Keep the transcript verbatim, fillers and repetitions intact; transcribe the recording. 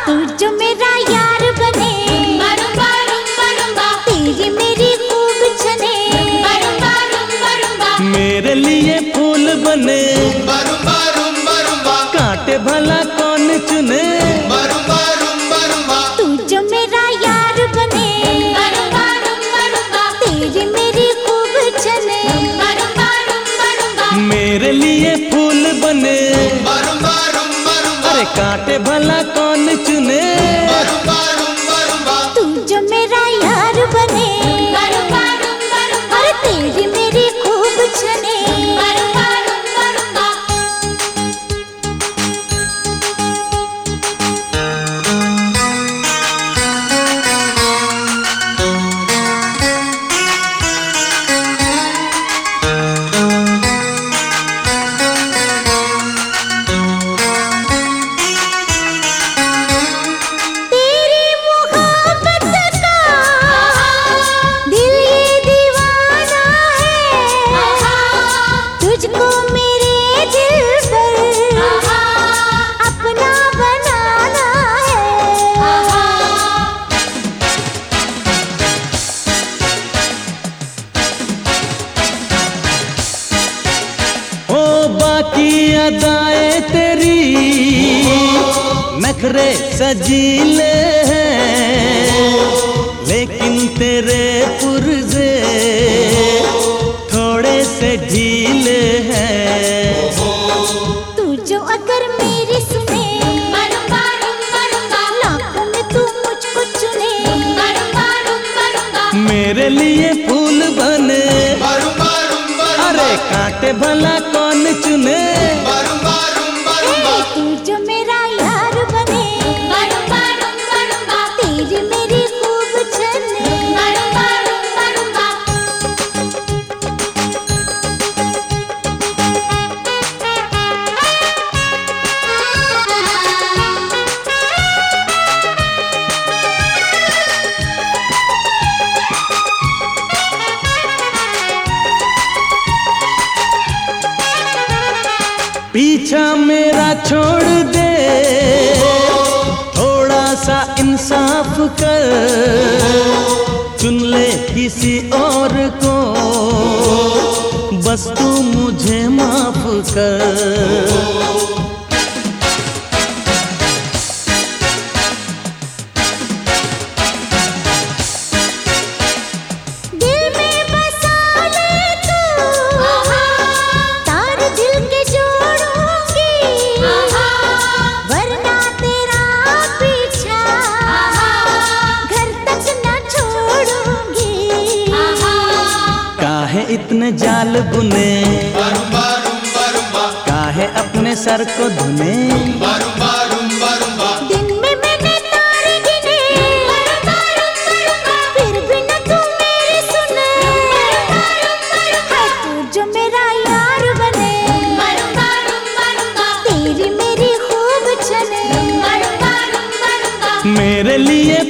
तू जो मेरा यार बने, रुम्बा रुम्बा रुम्बा, तेरी मेरी खूब छने, रुम्बा रुम्बा रुम्बा, मेरे लिए फूल बने, रुम्बा रुम्बा रुम्बा रुम्बा, कांटे भला कौन चुने, रुम्बा रुम्बा रुम्बा रुम्बा, तू जो मेरा यार बने, रुम्बा रुम्बा रुम्बा, तेरी मेरी खूब छने, रुम्बा रुम्बा रुम्बा, मेरे लिए फूल बने, रुम्बा रुम्बा रुम्बा रुम्बा, अरे कांटे भला कौन चुने, रुम्बा रुम्बा रुम्बा, तू जो मेरा यार बने, रुम्बा रुम्बा रुम्बा, अरे तेरी मेरी खूब छने, रुम्बा रुम्बा रुम्बा। बाकी अदाएं तेरी नखरे सजीले हैं, लेकिन तेरे पुर्जे थोड़े से ढीले हैं। तू जो अगर मेरी सुने, लाखों में तू मुझको चुने, मेरे लिए फूल बने, रुम्बा रुम्बा, अरे कांटे भला कौन चुने, रुम्बा रुम्बा रुम्बा, तू जो मेरा यार बने, तेरी मेरी खूब छने, रुम्बा रुम्बा रुम्बा। पीछा मेरा छोड़ दे, थोड़ा सा इंसाफ कर, चुन ले किसी और को, बस तू मुझे माफ कर। इतने जाल बुने, रुम्बा रुम्बा रुम्बा, काहे अपने सर को धुने, रुम्बा रुम्बा रुम्बा रुम्बा, दिन में मैंने तारे गिने, फिर भी न तू मेरी सुने, तू जो मेरा यार बने, तेरी मेरी खूब छने, मेरे लिए